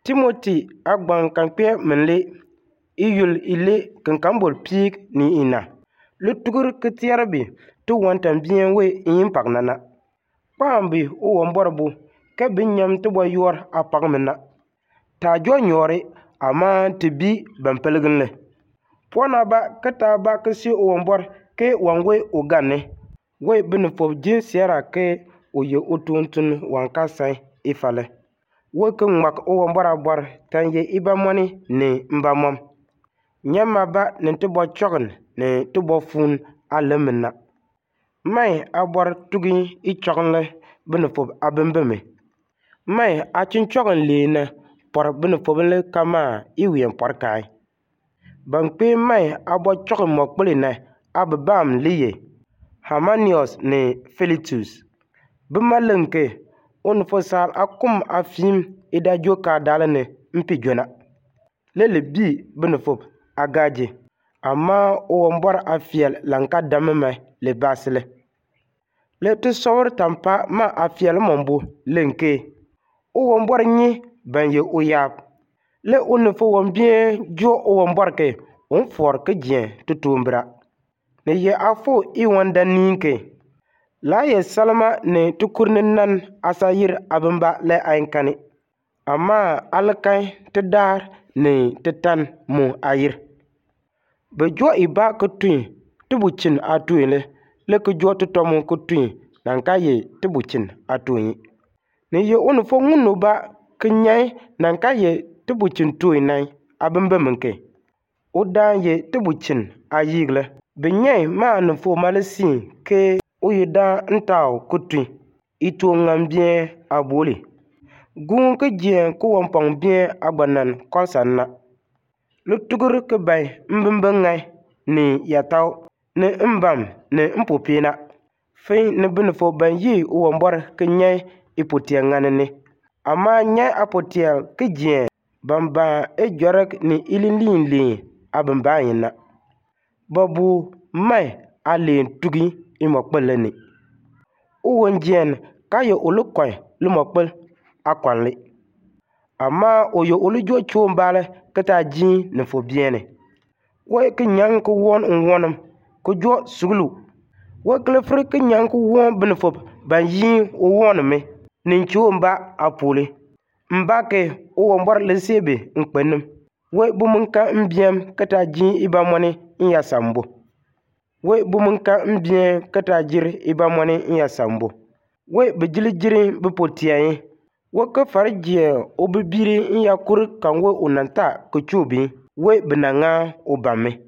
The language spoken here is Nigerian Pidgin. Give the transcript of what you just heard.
Timothy agban kan kpe menle iyul ile kan kambol pig ni ina lu tugur ketierbi tu wantan bien we yin pagnana pambi o womborbu ke binyam tu bo yor apagmena ta jo nyori ama tibi bampelgenle pona ba kata ba kesi o wombor ke wangwe o ganne we bin fo jin siara ke o ye otuntun wanka sai ifale we ke mak o wombora bor tan ye ibamoni ni mbamom nyama ba ni tubo chogun ni tubo fun alemna mai abor tugi I chogunle bin fo abembeme mai a chin chogun lena por bin fo le kama iwien por kai ban pe mai abo chogun mokpulina abbam liye Hamanius ni Philetus bimalenke on fo sal akum afim ida joka dalane mpijona lele bi bin fo agaje amma o wombor afiel lanka damme le basle le tu sawr tampa ma afiel mombo lenke o wombor nyi ban ye oyab le on fo wombien jo o wombor ke on for ke dien tutumbra ne ye afo I wanda ninke la ye salma ne tukurnin nan asayir abamba le ainkani amma alkai tedar ne tetan mu ayir be jo iba ko tun tubucin atuile le ko jo tomo ko tun nan kaye tubucin atuyi ne ye on fo ngunu ba knyai nan kaye tubucin tuinai abamba menke odan ye tubucin ayigle be nyai ma no fo malasi ke uyida ntaw kutui ito ngam bien aboli gun ke jien ko wompong bien agbanan konsanna lu tugur ke bay mbembengai ni yataw ne mbam ne mpopina fe ne bin fo ban yi wombor ke nyai ipotia nganene ama nyai apotia ke jien bamba e jorek ni ilinli abamba yina babu mai alen tugi imokpeleni uwonjen kayo ulukoy lumokpel akwanli amma oyo ulujo chombale kata ji ne fo biene we ke nyang ko won wonam ko jo suglu we klefre ke nyang ko won bin fo ban yi o woname nin chomba apule mbake o wombor lesebe nkpenum we bumunka mbiem kata ji ibamone ya sambo we bumunka mbien kata jir ibamone ya sambo we bejilijiri bepotiaye we ke farje obibiri ya kur kan we unanta ko chubi we benanga obame